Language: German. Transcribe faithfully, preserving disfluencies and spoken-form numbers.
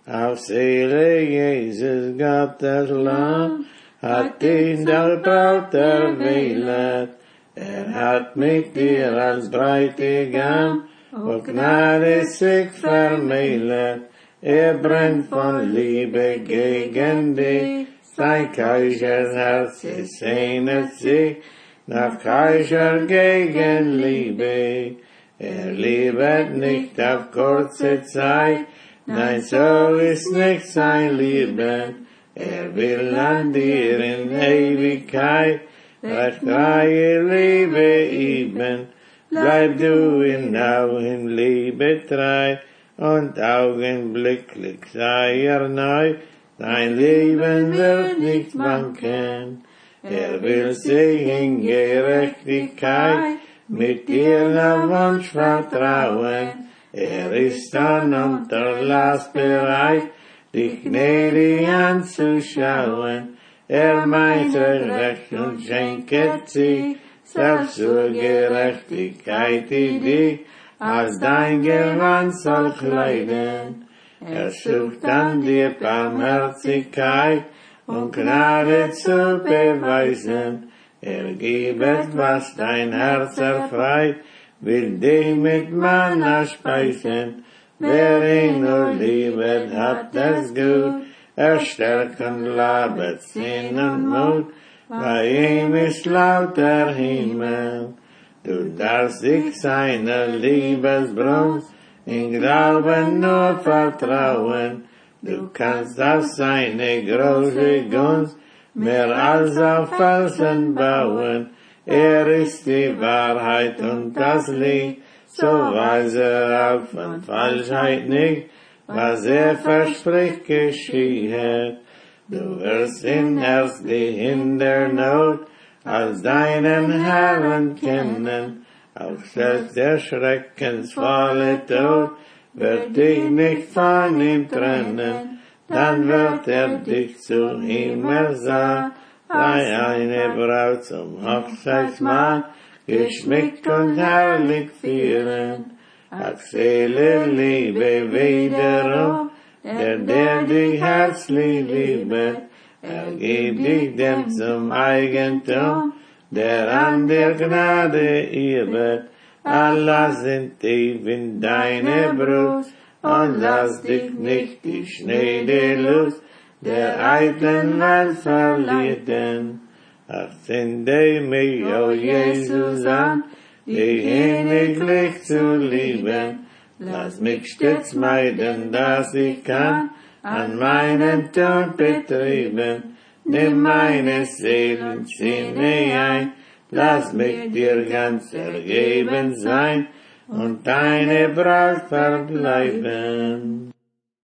Auf Seele Jesus Gottes Lamm hat ihn der Braut erwählt. Er hat mit dir als Bräutigam und Gnade sich vermählt. Er brennt von Liebe gegen dich, sein keusches Herz sehnet sich nach keuscher Gegenliebe. Er liebet nicht auf kurze Zeit, nein, so ist nicht sein Lieben. Er will an dir in Ewigkeit freie Liebe üben. Bleib du in Now in Liebe treu und augenblicklich sei er neu. Dein Leben wird nicht wanken. Er will sich in Gerechtigkeit mit dir nach Wunsch vertrauen. Er ist an Unterlass bereit, dich gnädig anzuschauen. Er meint recht und schenket sich selbst zur Gerechtigkeit, die dich als dein Gewand soll kleiden. Er sucht an dir Barmherzigkeit und Gnade zu beweisen. Er gibet, was dein Herz erfreut, will dich mit Manna speisen. Wer ihn nur liebet, hat es gut, er stärkt und labet Sinn und Mut, bei ihm ist lauter Himmel. Du darfst dich seiner Liebesbrunst in Glauben nur vertrauen. Du kannst auf seine große Gunst mehr als auf Felsen bauen. Er ist die Wahrheit und das Licht, so weiß er auch von Falschheit nicht, was er verspricht geschieht. Du wirst ihn erst die Hindernot als deinen Herrn kennen, auch selbst der schreckensvolle Tod wird dich nicht von ihm trennen, dann wird er dich zu ihm ersahen, sei eine Braut zum Hochzeitsmahl, geschmückt und herrlich führen. Ach, Seele, Liebe wiederum, der, der dich herzlich liebet, er gibt dich dem zum Eigentum, der an der Gnade übet. Allah sind tief in deine Brust, und lass dich nicht die schnöde Lust der eitlen Welt verlieren. Ach, sende mich, o Jesus, an, dich inniglich zu lieben. Lass mich stets meiden, dass ich kann, an meinen Tod betrieben. Nimm meine Seelensinne ein, lass mich dir ganz ergeben sein und deine Braut verbleiben.